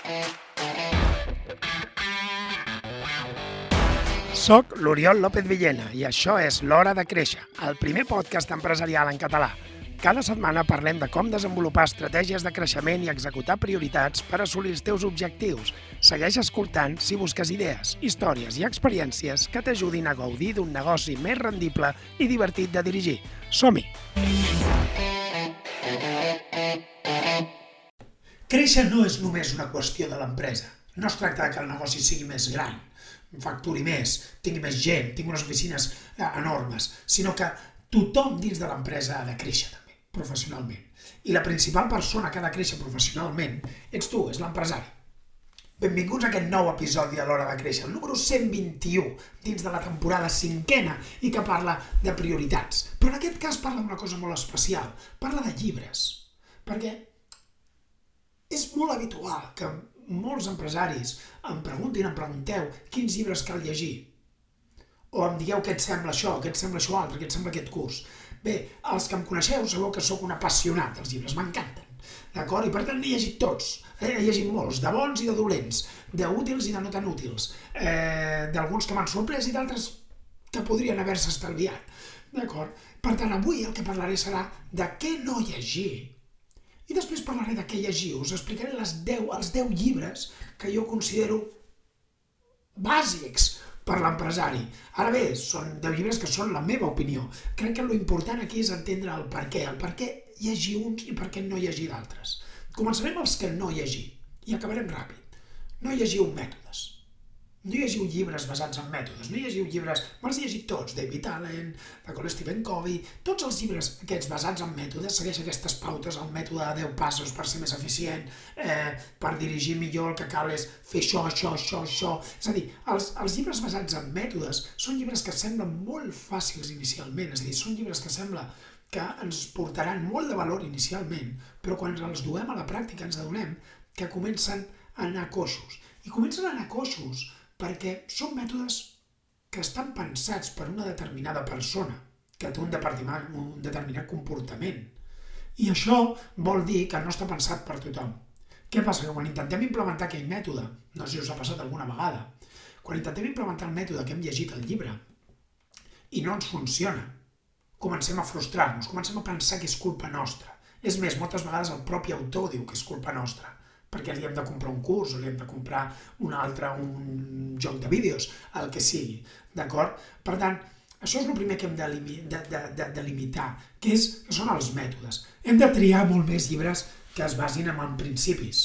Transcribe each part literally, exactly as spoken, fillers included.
Soc l'Oriol López Villena i això és L'Hora de Créixer, el primer podcast empresarial en català. Cada setmana parlem de com desenvolupar estratègies de creixement i executar prioritats per assolir els teus objectius. Segueix escoltant si busques idees, històries i experiències que t'ajudin a gaudir d'un negoci més rendible i divertit de dirigir. Som-hi! Créixer no és només una qüestió de l'empresa. No es tracta que el negoci sigui més gran, facturi més, tingui més gent, tingui unes oficines enormes, sinó que tothom dins de l'empresa ha de créixer també, professionalment. I la principal persona que ha de créixer professionalment ets tu, és l'empresari. Benvinguts a aquest nou episodi de l'Hora de Créixer, el número cent vint-i-u, dins de la temporada cinquena i que parla de prioritats. Però en aquest cas parla d'una cosa molt especial, parla de llibres, perquè és molt habitual que molts empresaris em preguntin, em pregunteu quins llibres cal llegir. O em digueu què et sembla això, què et sembla això altre, què et sembla aquest curs. Bé, els que em coneixeu sabeu que sóc un apassionat dels llibres, m'encanten. D'acord? I per tant n'he llegit tots, he llegit molts, de bons i de dolents, d'útils i de no tan útils, eh, d'alguns que m'han sorprès i d'altres que podrien haver-se estalviat. D'acord? Per tant, avui el que parlaré serà de què no llegir. I després parlaré de què llegir, us explicaré les deu, els deu llibres que jo considero bàsics per l'empresari. Ara bé, són deu llibres que són la meva opinió. Crec que l'important aquí és entendre el per què, el per què llegir uns i per què no llegir d'altres. Començarem els que no llegir i acabarem ràpid. No llegiu mètodes. No llegiu llibres basats en mètodes, no llegiu llibres, me'ls he llegit tots, David Allen, d'acord, Stephen Covey, tots els llibres aquests basats en mètodes segueixen aquestes pautes, el mètode de deu passos per ser més eficient, eh, per dirigir millor, el que cal és fer això, això, això, això. És a dir, els, els llibres basats en mètodes són llibres que semblen molt fàcils inicialment, és a dir, són llibres que sembla que ens portaran molt de valor inicialment, però quan els duem a la pràctica ens adonem que comencen a anar coixos. I comencen a anar coixos perquè són mètodes que estan pensats per una determinada persona, que té un determinat, un determinat comportament. I això vol dir que no està pensat per tothom. Què passa? Que quan intentem implementar aquell mètode, no sé si us ha passat alguna vegada, quan intentem implementar el mètode que hem llegit al llibre i no ens funciona, comencem a frustrar-nos, comencem a pensar que és culpa nostra. És més, moltes vegades el propi autor diu que és culpa nostra, perquè li hem de comprar un curs o li hem de comprar un altre, un joc de vídeos, el que sigui, d'acord? Per tant, això és el primer que hem de, de, de, de, de limitar, que, és, que són els mètodes. Hem de triar molt més llibres que es basin en principis.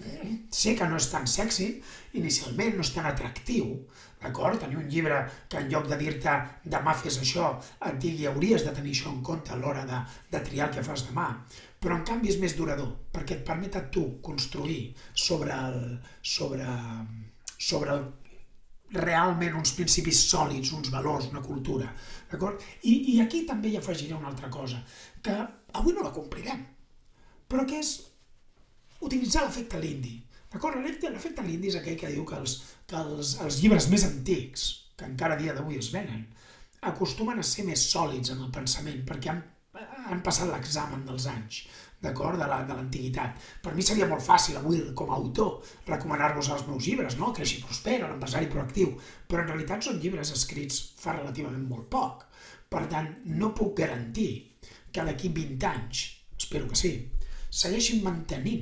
Sé que no és tan sexy, inicialment no és tan atractiu, d'acord? Tenir un llibre que en lloc de dir-te demà fes això, et digui hauries de tenir això en compte a l'hora de, de triar el que fas demà, però en canvi és més durador, perquè et permet a tu construir sobre, el, sobre, sobre el, realment uns principis sòlids, uns valors, una cultura, d'acord? I, I aquí també hi afegiré una altra cosa, que avui no la complirem, però que és utilitzar l'efecte Lindy. D'acord? L'efecte Lindy és aquell que diu que, els, que els, els llibres més antics, que encara a dia d'avui es venen, acostumen a ser més sòlids en el pensament, perquè han, han passat l'examen dels anys, d'acord? De, la, de l'antiguitat. Per mi seria molt fàcil avui, com a autor, recomanar-vos els meus llibres, no? Creixi i prospera, l'empresari proactiu, però en realitat són llibres escrits fa relativament molt poc. Per tant, no puc garantir que d'aquí vint anys, espero que sí, segueixin mantenint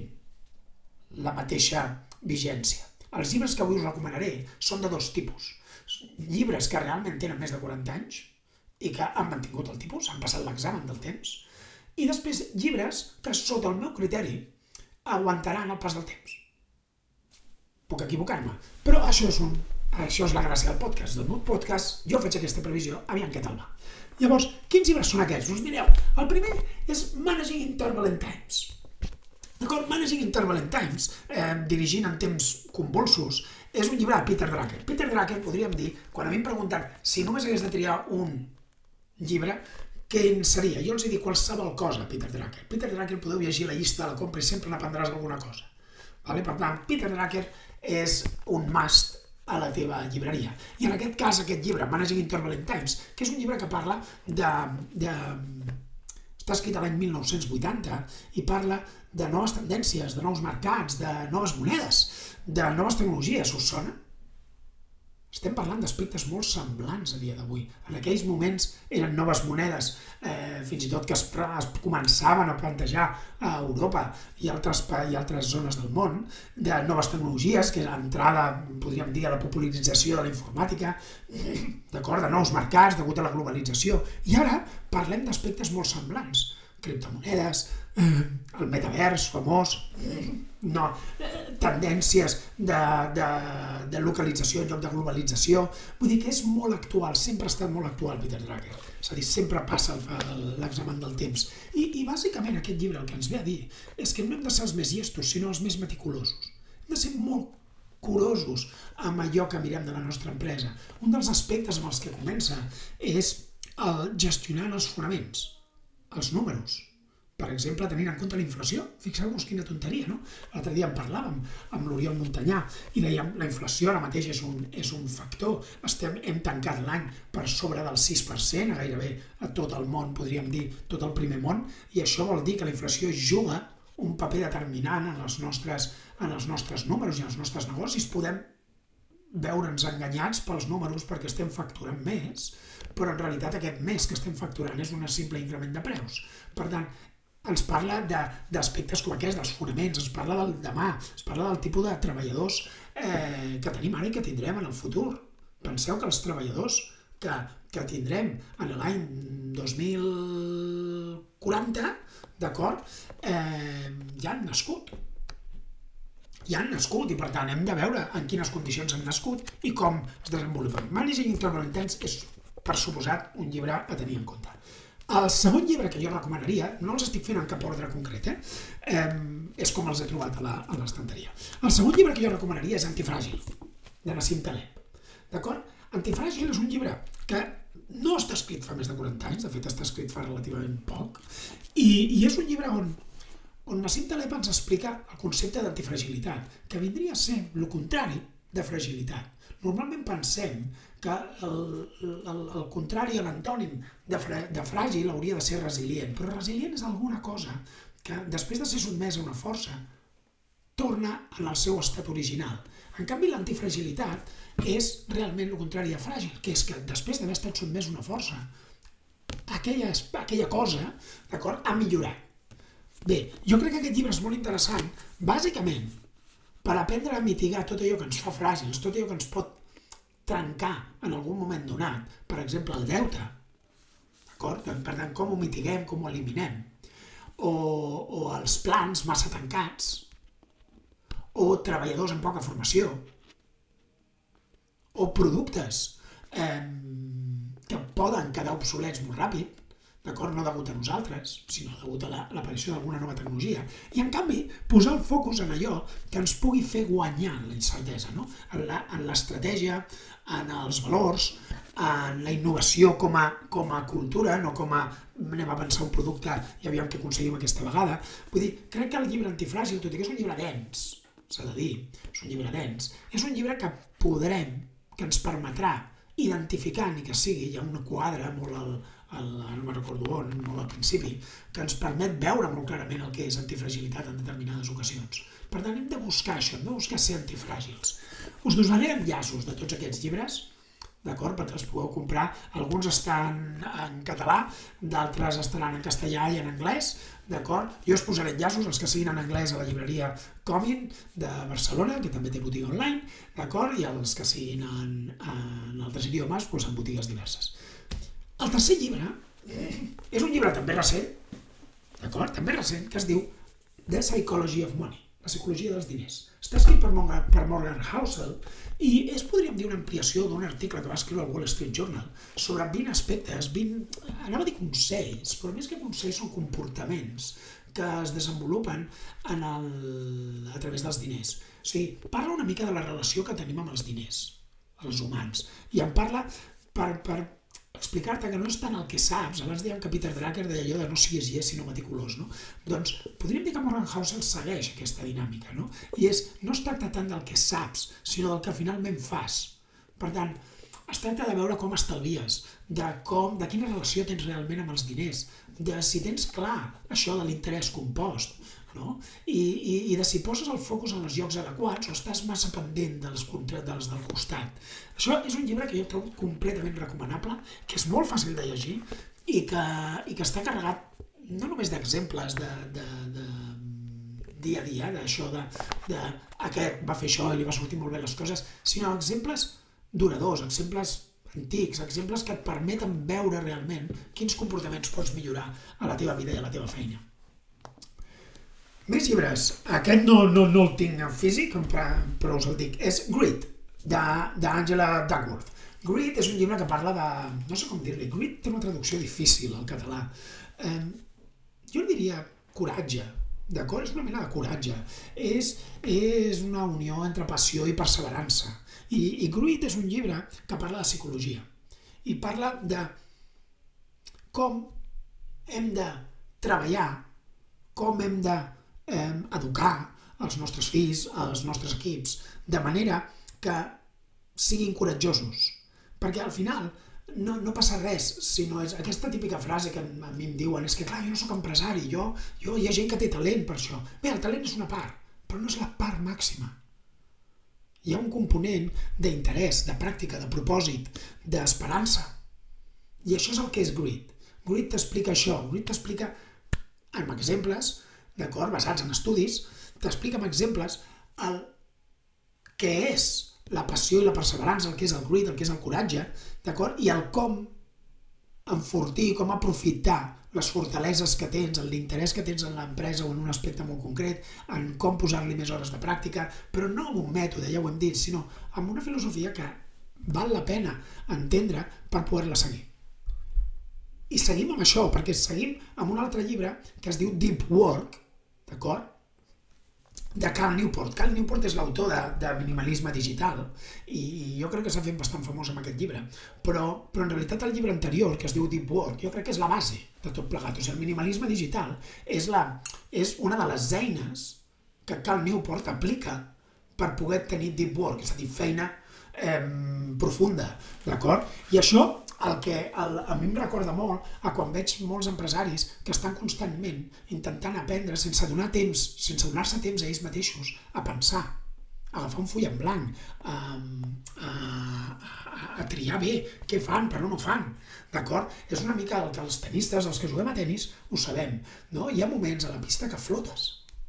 la mateixa vigència. Els llibres que avui us recomanaré són de dos tipus. Llibres que realment tenen més de quaranta anys i que han mantingut el tipus, han passat l'examen del temps, i després llibres que, sota el meu criteri, aguantaran el pas del temps. Puc equivocar-me, però això és, un, això és la gràcia del podcast. Del meu podcast jo faig aquesta previsió, aviam què tal va. Llavors, quins llibres són aquests? Doncs mireu, el primer és Managing in Turbulent Times. D'acord? Managing in Turbulent Times, eh, dirigint en temps convulsos, és un llibre de Peter Drucker. Peter Drucker, podríem dir, quan a mi em pregunten si només hagués de triar un llibre, què en seria? Jo els dic qualsevol cosa, Peter Drucker. Peter Drucker, podeu llegir la llista de la compra i sempre n'aprendràs alguna cosa. Vale? Per tant, Peter Drucker és un must a la teva llibreria. I en aquest cas, aquest llibre, Managing in Turbulent Times, que és un llibre que parla de... de està escrit a l'any mil nou-cents vuitanta i parla de noves tendències, de nous mercats, de noves monedes, de noves tecnologies, us sona? Estem parlant d'aspectes molt semblants a dia d'avui. En aquells moments eren noves monedes, eh, fins i tot que es, es començaven a plantejar a Europa i altres, i altres zones del món, de noves tecnologies, que era l'entrada, podríem dir, a la popularització de la informàtica, d'acord, de nous mercats, degut a la globalització. I ara parlem d'aspectes molt semblants. Criptomonedes, el metavers famós, no, tendències de, de, de localització en lloc de globalització. Vull dir que és molt actual, sempre ha estat molt actual Peter Drucker. És a dir, sempre passa l'examen del temps. I, I bàsicament aquest llibre el que ens ve a dir és que no hem de ser els més llestos, sinó els més meticulosos. Hem de ser molt curosos amb allò que mirem de la nostra empresa. Un dels aspectes amb els que comença és el gestionar els fonaments, els números. Per exemple, tenint en compte la inflació. Fixeu-vos quina tonteria, no? L'altre dia en parlàvem amb l'Oriol Montanyà i dèiem la inflació ara mateix és un, és un factor. Estem, hem tancat l'any per sobre del sis per cent, a gairebé a tot el món, podríem dir, tot el primer món, i això vol dir que la inflació juga un paper determinant en els nostres, en els nostres números i en els nostres negocis. Podem veure'ns enganyats pels números perquè estem facturant més, però en realitat aquest mes que estem facturant és un simple increment de preus. Per tant, ens parla d'aspectes com aquests, dels fonaments, ens parla del demà, ens parla del tipus de treballadors eh, que tenim ara i que tindrem en el futur. Penseu que els treballadors que, que tindrem en l'any dos mil quaranta, d'acord, eh, ja han nascut. Ja han nascut i per tant hem de veure en quines condicions han nascut i com es desenvolupen. Managing Internal Intents és, per suposat, un llibre a tenir en compte. El segon llibre que jo recomanaria, no els estic fent en cap ordre concret, eh? Eh, és com els he trobat a l'estanteria. El segon llibre que jo recomanaria és Antifràgil, de Nassim Taleb. D'acord? Antifràgil és un llibre que no està escrit fa més de quaranta anys, de fet està escrit fa relativament poc, i, i és un llibre on, on Nassim Taleb ens explica el concepte d'antifragilitat, que vindria a ser el contrari de fragilitat. Normalment pensem que el, el, el contrari a l'antònim de, fra, de fràgil hauria de ser resilient, però resilient és alguna cosa que després de ser sotmès a una força torna en el seu estat original. En canvi, l'antifragilitat és realment el contrari de fràgil, que és que després d'haver estat sotmès a una força, aquella, aquella cosa, d'acord, ha millorat. Bé, jo crec que aquest llibre és molt interessant, bàsicament, per aprendre a mitigar tot allò que ens fa fràgils, tot allò que ens pot trencar en algun moment donat, per exemple, el deute, d'acord? Per tant, com ho mitiguem, com ho eliminem, o, o els plans massa tancats, o treballadors amb poca formació, o productes eh, que poden quedar obsolets molt ràpid, d'acord? No degut a nosaltres, sinó degut a l'aparició d'alguna nova tecnologia. I, en canvi, posar el focus en allò que ens pugui fer guanyar la incertesa, no? En l'estratègia, en els valors, en la innovació com a, com a cultura, no com a anem a pensar un producte i aviam què aconseguim aquesta vegada. Vull dir, crec que el llibre Antifràgil, tot i que és un llibre dens, s'ha de dir, és un llibre dens, és un llibre que podrem, que ens permetrà identificar, ni que sigui, hi ha un quadre molt al, al, no me'n recordo on, molt al principi, que ens permet veure molt clarament el que és antifragilitat en determinades ocasions. Per tant, hem de buscar això, hem de buscar ser antifràgils. Us donaré enllaços de tots aquests llibres, d'acord, perquè els podeu comprar. Alguns estan en català, d'altres estaran en castellà i en anglès, d'acord? Jo us posaré enllaços, els que siguin en anglès a la llibreria Comin de Barcelona, que també té botiga online, d'acord? I els que siguin en, en altres idiomes, doncs en botigues diverses. El tercer llibre és un llibre també recent, d'acord? També recent, que es diu The Psychology of Money, la psicologia dels diners. Està escrit per Morgan, per Morgan Housel i és, podríem dir, una ampliació d'un article que va escriure al Wall Street Journal sobre vint aspectes, vint, anava a dir consells, però més que consells són comportaments que es desenvolupen en el, a través dels diners. O sigui, parla una mica de la relació que tenim amb els diners, els humans, i en parla per, per explicar-te que no és tant el que saps. Abans dèiem que Peter Drucker deia allò de no siguis llest sinó meticulós, no? Doncs podríem dir que Morgan Housel segueix aquesta dinàmica, no? I és, no es tracta tant del que saps, sinó del que finalment fas. Per tant, es tracta de veure com estalvies, de, com, de quina relació tens realment amb els diners, de si tens clar això de l'interès compost. no? I, i, i de si poses el focus en els llocs adequats o estàs massa pendent dels, contra, dels del costat. Això és un llibre que jo trobo completament recomanable, que és molt fàcil de llegir i que, i que està carregat no només d'exemples de, de, de dia a dia, d'això de, de aquest va fer això i li va sortir molt bé les coses, sinó exemples duradors, exemples antics, exemples que et permeten veure realment quins comportaments pots millorar a la teva vida i a la teva feina. Més llibres. Aquest no, no, no el tinc en físic, però us el dic. És Grit, d'Angela Duckworth. Grit és un llibre que parla de... no sé com dir-li. Grit té una traducció difícil al català. Eh, jo diria coratge, d'acord? És una mena de coratge. És, és una unió entre passió i perseverança. I, i Grit és un llibre que parla de psicologia i parla de com hem de treballar, com hem de eh, educar els nostres fills, els nostres equips, de manera que siguin coratjosos. Perquè al final no, no passa res, sinó és aquesta típica frase que a mi em diuen, és que clar, jo no soc empresari, jo, jo, hi ha gent que té talent per això. Bé, el talent és una part, però no és la part màxima. Hi ha un component d'interès, de pràctica, de propòsit, d'esperança. I això és el que és Grit. Grit t'explica això. Grit t'explica amb exemples, d'acord, basats en estudis, t'explica amb exemples el què és la passió i la perseverança, el que és el Grit, el que és el coratge, d'acord, i el com enfortir, com aprofitar les fortaleses que tens, l'interès que tens en l'empresa o en un aspecte molt concret, en com posar-li més hores de pràctica, però no amb un mètode, ja ho hem dit, sinó amb una filosofia que val la pena entendre per poder-la seguir. I seguim amb això, perquè seguim amb un altre llibre que es diu Deep Work, d'acord? De Cal Newport. Cal Newport és l'autor de, de minimalisme digital i, i jo crec que s'ha fet bastant famós amb aquest llibre, però, però en realitat el llibre anterior, que es diu Deep Work, jo crec que és la base de tot plegat. O sigui, el minimalisme digital és, la, és una de les eines que Cal Newport aplica per poder tenir Deep Work, és a dir, feina eh, profunda, d'acord? I això el que el, a mi em recorda molt a quan veig molts empresaris que estan constantment intentant aprendre sense donar temps, sense donar-se temps a ells mateixos a pensar, a agafar un full en blanc, a, a, a, a triar bé què fan, per on ho fan, d'acord? És una mica el que els tenistes, els que juguem a tenis, ho sabem, no? Hi ha moments a la pista que flotes,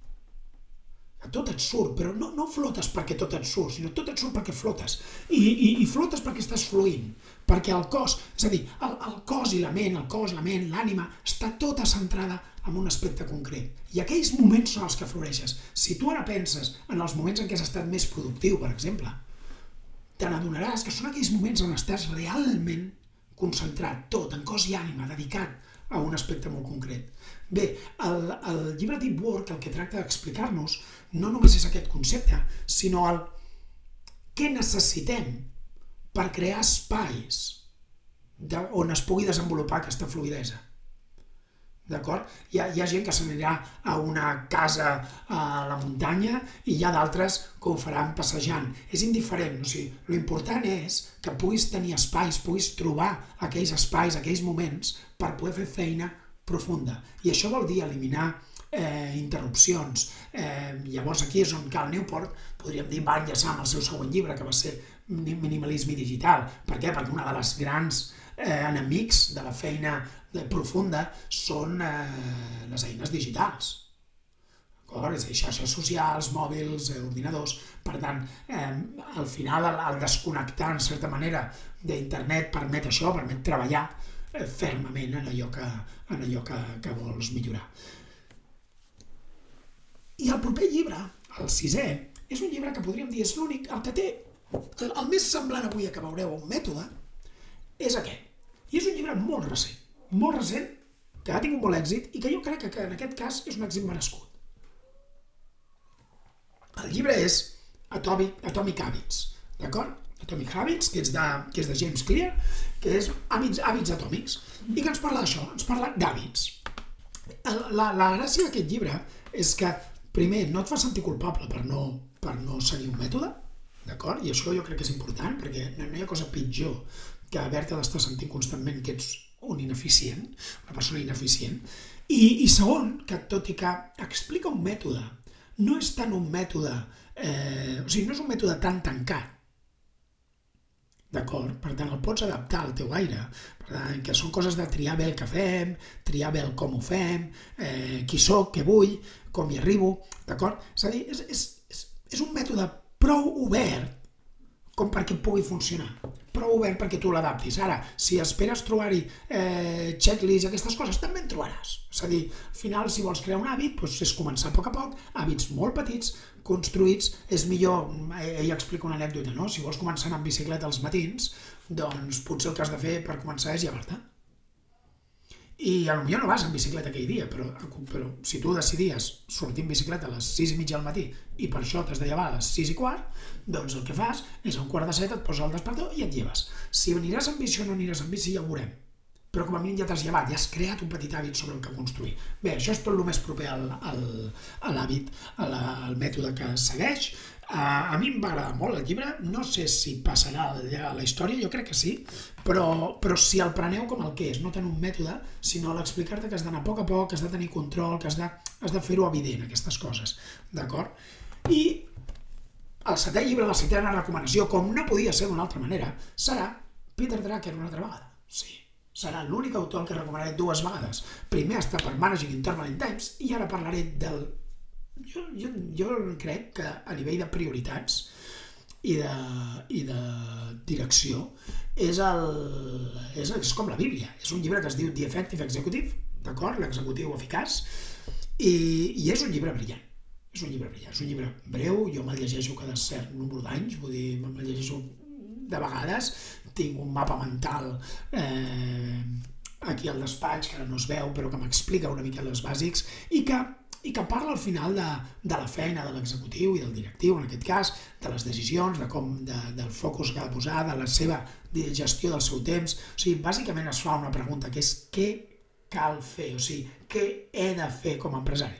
tot et surt, però no, no flotes perquè tot et surt, sinó tot et surt perquè flotes. I, i, i flotes perquè estàs fluint, perquè el cos, és a dir, el, el cos i la ment, el cos, la ment, l'ànima, està tota centrada en un aspecte concret. I aquells moments són els que floreixes. Si tu ara penses en els moments en què has estat més productiu, per exemple, te n'adonaràs que són aquells moments on estàs realment concentrat, tot, en cos i ànima, dedicat a un aspecte molt concret. Bé, el, el llibre Deep Work el que tracta d'explicar-nos no només és aquest concepte, sinó el què necessitem per crear espais de, on es pugui desenvolupar aquesta fluïdesa. D'acord? Hi ha, hi ha gent que s'anirà a una casa a la muntanya i hi ha d'altres que ho faran passejant. És indiferent, o sigui, l'important és que puguis tenir espais, puguis trobar aquells espais, aquells moments per poder fer feina profunda. I això vol dir eliminar eh, interrupcions. Eh, llavors aquí és on Cal Newport, podríem dir, va enllaçar amb el seu següent llibre, que va ser Minimalisme digital. Per què? Perquè una de les grans eh, enemics de la feina profunda són eh, les eines digitals. És a dir, xarxes socials, mòbils, eh, ordinadors. Per tant, eh, al final el, el desconnectar, en certa manera, d'internet permet això, permet treballar eh, fermament en allò, que, en allò que, que vols millorar. I el proper llibre, el sisè, és un llibre que podríem dir és l'únic, el que té, el, el més semblant avui a que veureu un mètode, és aquest. I és un llibre molt recent, molt recent, que ha tingut molt èxit i que jo crec que en aquest cas és un èxit merescut. El llibre és Atomic, Atomic Habits, d'acord? Atomic Habits, que és, de, que és de James Clear, que és hàbits, hàbits atòmics, i que ens parla d'això, ens parla d'hàbits. La, la gràcia d'aquest llibre és que, primer, no et fa sentir culpable per no, per no seguir un mètode, d'acord? I això jo crec que és important, perquè no, no hi ha cosa pitjor que haver-te d'estar sentint constantment que ets un ineficient, una persona ineficient, I, i segon, que tot i que explica un mètode, no és tant un mètode, eh, o sigui, no és un mètode tan tancat, d'acord? Per tant, el pots adaptar al teu aire, per tant, que són coses de triar bé el que fem, triar bé el com ho fem, eh, qui sóc, què vull, com hi arribo, d'acord? És a dir, és, és, és, és un mètode prou obert com perquè pugui funcionar, prou obert perquè tu l'adaptis. Ara, si esperes trobar-hi eh, checklist, aquestes coses, també en trobaràs. És a dir, al final, si vols crear un hàbit, doncs és començar a poc a poc, hàbits molt petits, construïts, és millor, ella explica una anècdota, no? Si vols començar a anar amb bicicleta als matins, doncs potser el que has de fer per començar és llevar-te. I potser no vas amb bicicleta aquell dia, però, però si tu decidies sortir amb bicicleta a les sis i mitja del matí i per això t'has de llevar a les sis i quart, doncs el que fas és a un quart de set et poses el despertador i et lleves. Si aniràs amb bici o no aniràs amb bici ja ho veurem, però com a mínim ja t'has llevat, ja has creat un petit hàbit sobre el que construir. Bé, això és tot el més proper al, al, a l'hàbit, al mètode que segueix. Uh, a mi em va agradar molt el llibre, no sé si passarà a la història, jo crec que sí, però, però si el preneu com el que és, no tant un mètode, sinó l'explicar-te que has d'anar a poc a poc, que has de tenir control, que has de, has de fer-ho evident, aquestes coses, d'acord? I el setè llibre, la setena recomanació, com no podia ser d'una altra manera, serà Peter Drucker una altra vegada, sí. Serà l'únic autor que recomanaré dues vegades. Primer està per Managing Interval Times i ara parlaré del... Jo, jo, jo crec que a nivell de prioritats i de, i de direcció és, el, és, és com la Bíblia. És un llibre que es diu The Effective Executive, d'acord? L'executiu eficaç, i, i és un llibre brillant. És un llibre brillant, és un llibre breu, jo me'l llegeixo cada cert número d'anys, vull dir, me'l llegeixo de vegades, tinc un mapa mental eh, aquí al despatx, que ara no es veu, però que m'explica una mica els bàsics, i que, i que parla al final de, de la feina de l'executiu i del directiu, en aquest cas, de les decisions, de com, de, del focus que ha de posar, de la seva gestió del seu temps. O sigui, bàsicament es fa una pregunta, que és què cal fer, o sigui, què he de fer com a empresari.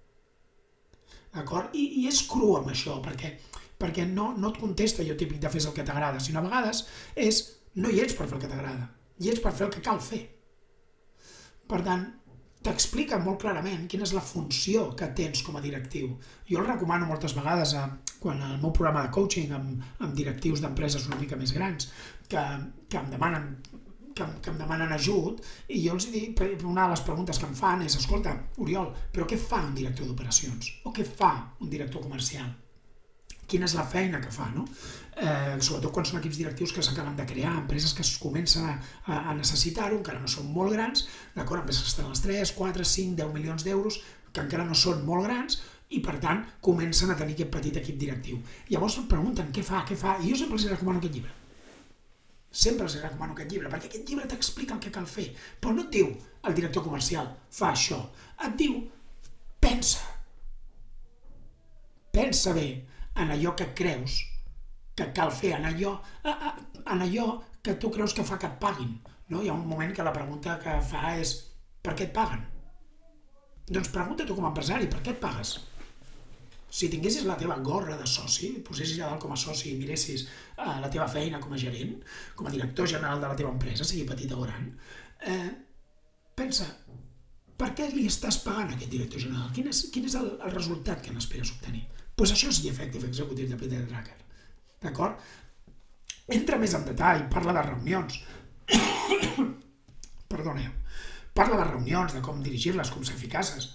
D'acord? I, i és cru amb això, perquè perquè no, no et contesta jo típic de fes el que t'agrada, sinó a vegades és no hi ets per fer el que t'agrada, hi ets per fer el que cal fer. Per tant, t'explica molt clarament quina és la funció que tens com a directiu. Jo el recomano moltes vegades a, quan al meu programa de coaching amb, amb directius d'empreses una mica més grans que, que em demanen que, que em demanen ajut i jo els dic, una de les preguntes que em fan és escolta, Oriol, però què fa un director d'operacions? O què fa un director comercial? Quina és la feina que fa, no? Eh, sobretot quan són equips directius que s'acaben de crear, empreses que es comencen a, a necessitar-ho, encara no són molt grans, d'acord? Empreses que estan als tres, quatre, cinc, deu milions d'euros, que encara no són molt grans, i per tant comencen a tenir aquest petit equip directiu. Llavors em pregunten què fa, què fa, i jo sempre els recomano aquest llibre. Sempre els recomano aquest llibre, perquè aquest llibre t'explica el que cal fer, però no et diu el director comercial fa això, et diu pensa, pensa bé, en allò que creus que cal fer, en allò, en allò que tu creus que fa que et paguin. No? Hi ha un moment que la pregunta que fa és per què et paguen? Doncs pregunta tu com a empresari, per què et pagues? Si tinguessis la teva gorra de soci, posessis a dalt com a soci i miressis eh, la teva feina com a gerent, com a director general de la teva empresa, sigui petita o gran, eh, pensa, per què li estàs pagant a aquest director general? Quin és, quin és el, el resultat que n'esperes obtenir? Doncs això és The Effective Executive de Peter Drucker, d'acord? Entra més en detall, parla de reunions, perdoneu, parla de reunions, de com dirigir-les, com ser eficaces,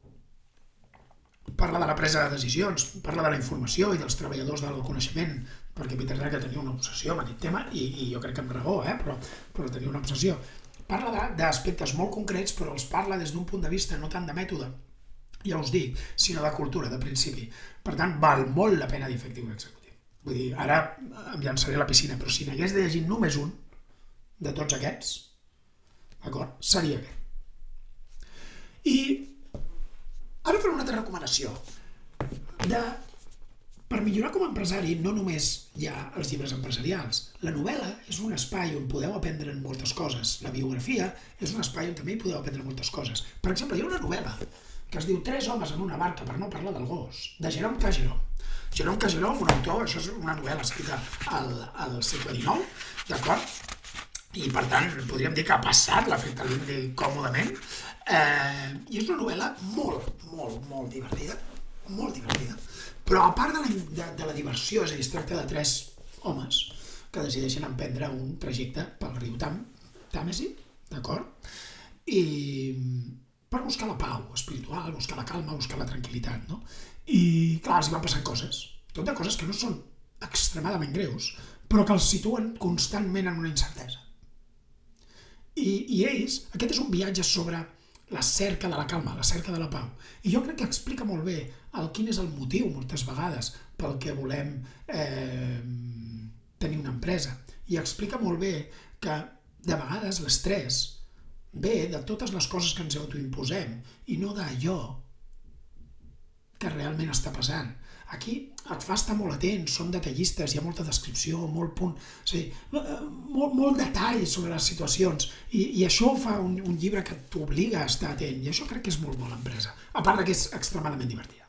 parla de la presa de decisions, parla de la informació i dels treballadors del coneixement, perquè Peter Drucker tenia una obsessió amb aquest tema, i, i jo crec que amb raó, eh? però, però tenia una obsessió. Parla d'aspectes molt concrets, però els parla des d'un punt de vista no tant de mètode, ja us dic, sinó de cultura, de principi. Per tant, val molt la pena The Effective Executive. Vull dir, ara em llançaré a la piscina, però si n'hagués de llegir només un de tots aquests, d'acord, seria aquest. I ara faré una altra recomanació. De, per millorar com a empresari no només hi ha els llibres empresarials. La novel·la és un espai on podeu aprendre moltes coses. La biografia és un espai on també hi podeu aprendre moltes coses. Per exemple, hi ha una novel·la que es diu Tres homes en una barca per no parlar del gos, de Jerome K. Jerome. Jerome K. Jerome, un autor, això és una novel·la escrita al, al segle dinou, d'acord? i per tant podríem dir que ha passat l'efecte Lindy còmodament, eh, i és una novel·la molt, molt, molt divertida, molt divertida, però a part de la, de, de la diversió, és a dir, es tracta de tres homes que decideixen emprendre un trajecte pel riu Tam, Tàmesi, d'acord? I per buscar la pau espiritual, buscar la calma, buscar la tranquil·litat, no? I clar, els hi van passant coses, tot de coses que no són extremadament greus, però que els situen constantment en una incertesa. I, i ells, aquest és un viatge sobre la cerca de la calma, la cerca de la pau. I jo crec que explica molt bé el quin és el motiu, moltes vegades, pel que volem eh, tenir una empresa. I explica molt bé que, de vegades, l'estrès ve de totes les coses que ens autoimposem i no d'allò que realment està passant. Aquí et fa estar molt atent, són detallistes, hi ha molta descripció, molt punt, o sigui, molt, molt detall sobre les situacions, i, i això fa un, un llibre que t'obliga a estar atent, i això crec que és molt bona empresa, a part que és extremadament divertida.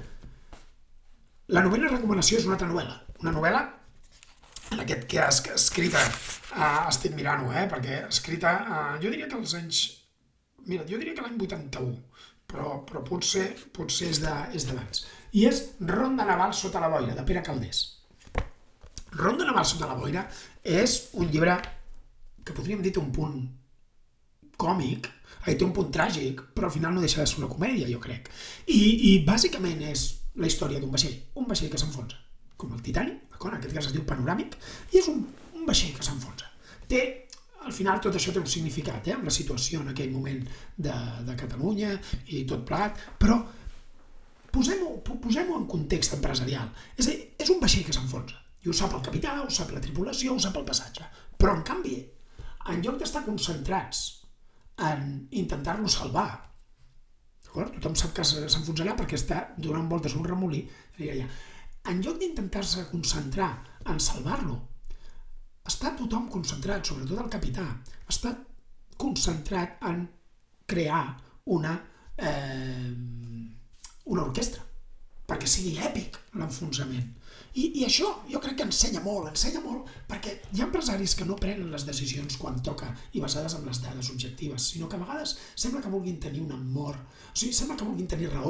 La novena recomanació és una altra novel·la, una novel·la en aquest cas escrita, uh, estic mirant-ho, eh, perquè escrita, uh, jo diria que als anys, mira, jo diria que l'any vuitanta-u, però, però potser, potser és d'abans. I és Ronda naval sota la boira, de Pere Calders. Ronda naval sota la boira és un llibre que podríem dir té un punt còmic, té un punt tràgic, però al final no deixa de ser una comèdia, jo crec. I, i bàsicament és la història d'un vaixell, un vaixell que s'enfonsa, com el Titanic, d'acord? En aquest cas es diu Panoràmic, i és un, un vaixell que s'enfonsa. Té al final tot això té un significat, eh, amb la situació en aquell moment de, de Catalunya i tot plegat, però posem-ho posem en context empresarial. És a dir, és un vaixell que s'enfonsa, i ho sap el capità, ho sap la tripulació, ho sap el passatge. Però, en canvi, en lloc d'estar concentrats en intentar-lo salvar, d'acord? Tothom sap que s'enfonsarà perquè està donant voltes un remolí, en lloc d'intentar-se concentrar en salvar-lo, està tothom concentrat, sobretot el capità, està concentrat en crear una, eh, una orquestra, perquè sigui èpic l'enfonsament. I, I això jo crec que ensenya molt, ensenya molt, perquè hi ha empresaris que no prenen les decisions quan toca i basades en les dades objectives, sinó que a vegades sembla que vulguin tenir un amor, o sigui, sembla que vulguin tenir raó,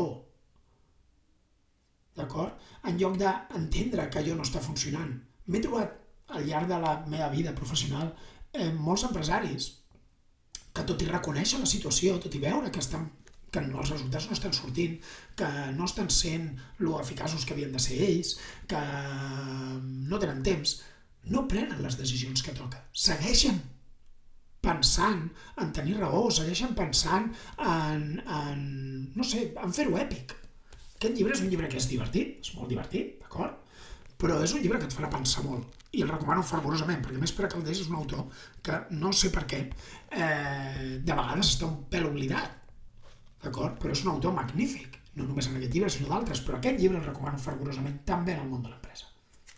d'acord? En lloc d'entendre que allò no està funcionant. M'he trobat al llarg de la meva vida professional eh, molts empresaris que tot i reconèixer la situació, tot i veure que, estan, que els resultats no estan sortint, que no estan sent lo eficaços que havien de ser ells, que no tenen temps, no prenen les decisions que toca. Segueixen pensant en tenir raó, segueixen pensant en, en no sé, en fer-ho èpic. Aquest llibre és un llibre que és divertit, és molt divertit, d'acord? Però és un llibre que et farà pensar molt, i el recomano fervorosament, perquè a més Pere Calders és un autor que no sé per què eh, de vegades està un pèl oblidat, d'acord? Però és un autor magnífic, no només en aquest llibre sinó d'altres, però aquest llibre el recomano fervorosament també en el món de l'empresa.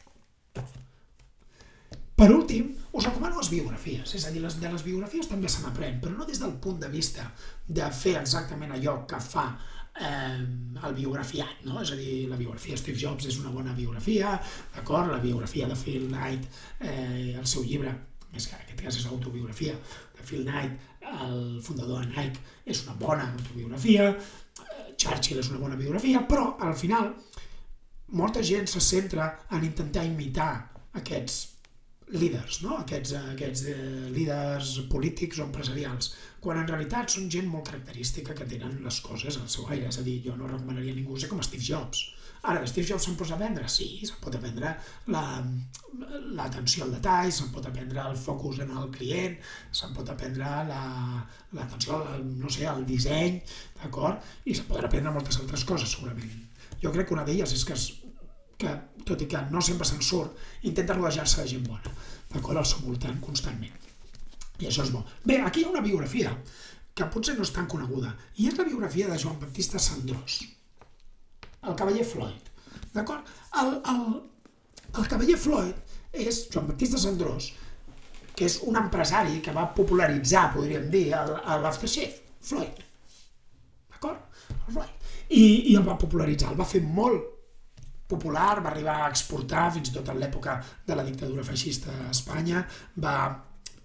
Per últim, us recomano les biografies, és a dir, de les biografies també se n'aprèn, però no des del punt de vista de fer exactament allò que fa eh, el biografiat, no? És a dir, la biografia de Steve Jobs és una bona biografia, d'acord? La biografia de Phil Knight, eh, el seu llibre, més que en aquest cas és autobiografia, de Phil Knight, el fundador de Nike, és una bona autobiografia, eh, Churchill és una bona biografia, però al final molta gent se centra en intentar imitar aquests líders, no? aquests, aquests eh, líders polítics o empresarials, quan en realitat són gent molt característica que tenen les coses al seu aire, és a dir, jo no recomanaria a ningú ser com Steve Jobs. Ara, Steve Jobs se'n pot aprendre? Sí, se'n pot aprendre l'atenció al detall, se'n pot aprendre el focus en el client, se'n pot aprendre l'atenció al, no sé, al disseny, d'acord? I se'n poden aprendre moltes altres coses, segurament. Jo crec que una d'elles és que es que, tot i que no sempre se'n surt, intenta rodejar-se de gent bona, d'acord, al seu voltant constantment. I això és bo. Bé, aquí hi ha una biografia que potser no és tan coneguda, i és la biografia de Joan Baptista Cendrós, el cavaller Floyd, d'acord? El, el, el cavaller Floyd és Joan Baptista Cendrós, que és un empresari que va popularitzar, podríem dir, l'aftershave, Floyd, d'acord? El Floyd. I, I el va popularitzar, el va fer molt popular, va arribar a exportar fins i tot en l'època de la dictadura feixista a Espanya, va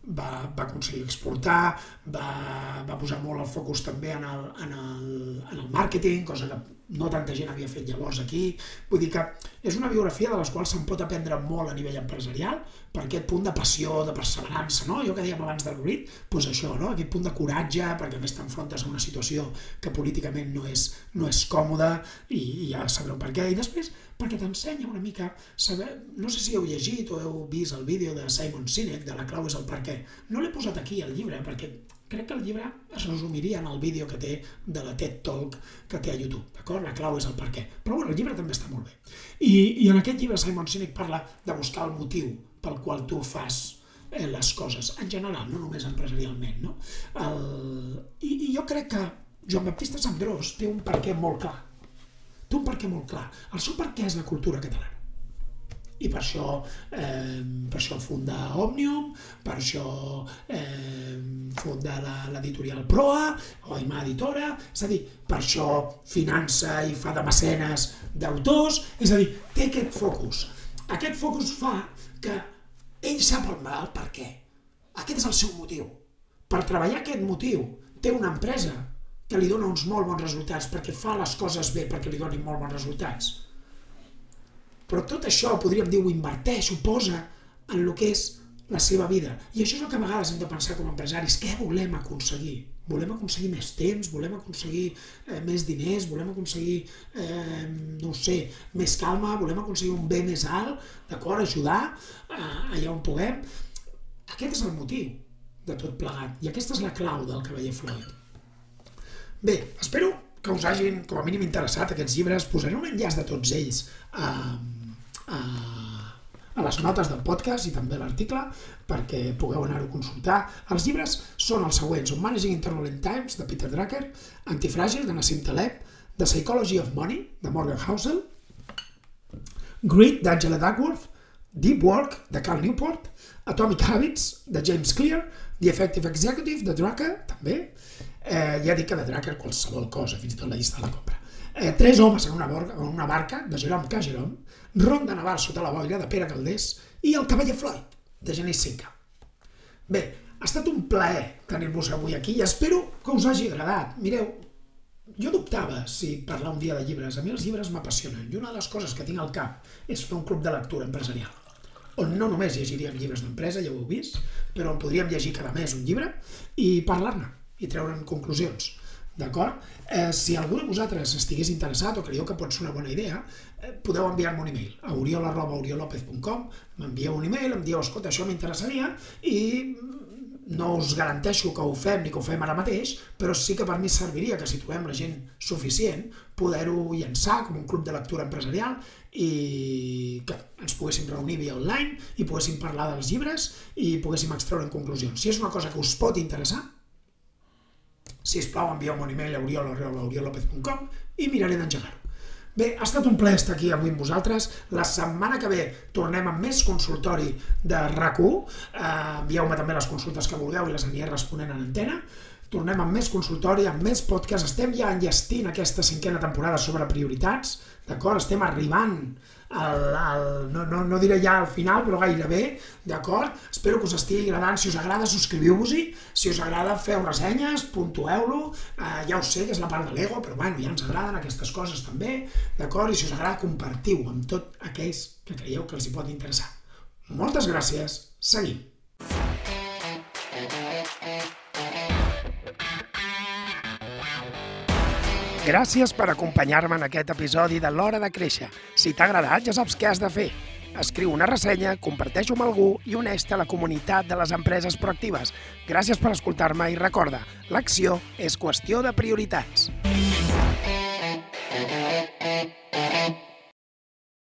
va, va aconseguir exportar, va, va posar molt el focus també en el, en, el, en el màrqueting, cosa que no tanta gent havia fet llavors aquí. Vull dir que és una biografia de les quals se'n pot aprendre molt a nivell empresarial, per aquest punt de passió, de perseverança, no? Allò que dèiem abans del grit, doncs això, no? Aquest punt de coratge, perquè a més t'enfrontes a una situació que políticament no és, no és còmoda i, i ja sabreu per què. I després, perquè t'ensenya una mica, saber, no sé si heu llegit o heu vist el vídeo de Simon Sinek, de La clau és el per què. No l'he posat aquí al llibre, perquè crec que el llibre es resumiria en el vídeo que té de la TED Talk que té a YouTube, d'acord? La clau és el per què. Però bueno, el llibre també està molt bé. I, i en aquest llibre Simon Sinek parla de buscar el motiu pel qual tu fas eh, les coses, en general, no només empresarialment, no? El... I, I jo crec que Joan Baptista Sandrós té un per què molt clar. Té un per què molt clar. El seu per què és la cultura catalana. I per això, eh, per això funda Òmnium, per això eh, funda l'editorial Proa, o Aimà Editora, és a dir, per això finança i fa de mecenes d'autors, és a dir, té aquest focus. Aquest focus fa que ell sap el, el per què. Aquest és el seu motiu. Per treballar aquest motiu té una empresa que li dona uns molt bons resultats, perquè fa les coses bé, perquè li donin molt bons resultats. Però tot això, podríem dir, ho inverteix, ho posa en el que és la seva vida. I això és el que a vegades hem de pensar com a empresaris. Què volem aconseguir? Volem aconseguir més temps, volem aconseguir eh, més diners, volem aconseguir, eh, no ho sé, més calma, volem aconseguir un bé més alt, d'acord? Ajudar eh, allà on puguem. Aquest és el motiu de tot plegat. I aquesta és la clau del cavaller Floyd. Bé, espero que us hagin, com a mínim, interessat aquests llibres. Posaré un enllaç de tots ells a, a, a les notes del podcast i també l'article perquè pugueu anar-ho a consultar. Els llibres són els següents: On Managing in Turbulent Times, de Peter Drucker, Antifràgil, de Nassim Taleb, The Psychology of Money, de Morgan Housel, Grit, d'Angela Duckworth, Deep Work, de Cal Newport, Atomic Habits, de James Clear, The Effective Executive, de Drucker, també. Eh, ja dic que de Drucker qualsevol cosa, fins i tot la llista de la compra. Eh, Tres homes en una, borga, en una barca, de Jerome K. Jerome, Ronda Naval sota la boira, de Pere Calders, i El cavaller Floyd, de Genís Cinca. Bé, ha estat un plaer tenir-vos avui aquí i espero que us hagi agradat. Mireu, jo dubtava si parlar un dia de llibres. A mi els llibres m'apassionen i una de les coses que tinc al cap és fer un club de lectura empresarial, on no només llegiríem llibres d'empresa, ja ho heu vist, però on podríem llegir cada mes un llibre i parlar-ne i treure'n conclusions, d'acord? Eh, si algú de vosaltres estigués interessat o creieu que pot ser una bona idea, eh, podeu enviar-me un e-mail a oriol arroba oriolopez punt com, m'envieu un e-mail, em dieu, escolta, això m'interessaria, i no us garanteixo que ho fem ni que ho fem ara mateix, però sí que per mi serviria que si trobem la gent suficient poder-ho llançar com un club de lectura empresarial i que ens poguéssim reunir via online i poguéssim parlar dels llibres i poguéssim extreure en conclusions. Si és una cosa que us pot interessar, sisplau, envieu-me un e-mail a oriol arroba oriolopez punt com i miraré d'engegar-ho. Bé, ha estat un plaer estar aquí avui amb vosaltres. La setmana que ve tornem amb més consultori de RAC u. Eh, envieu-me també les consultes que vulgueu i les aniré responent en antena. Tornem amb més consultori, amb més podcast. Estem ja enllestint aquesta cinquena temporada sobre prioritats, d'acord? Estem arribant al, al, no, no, no diré ja al final, però gairebé, d'acord? Espero que us estigui agradant. Si us agrada, subscriviu-vos-hi. Si us agrada, feu ressenyes, puntueu-lo. Eh, ja ho sé que és la part de l'ego, però bueno, ja ens agraden aquestes coses també, d'acord? I si us agrada, compartiu amb tot aquells que creieu que els hi pot interessar. Moltes gràcies. Seguim. Gràcies per acompanyar-me en aquest episodi de l'Hora de Créixer. Si t'ha agradat, ja saps què has de fer. Escriu una ressenya, comparteix-ho amb algú i uneix-te a la comunitat de les empreses proactives. Gràcies per escoltar-me i recorda, l'acció és qüestió de prioritats.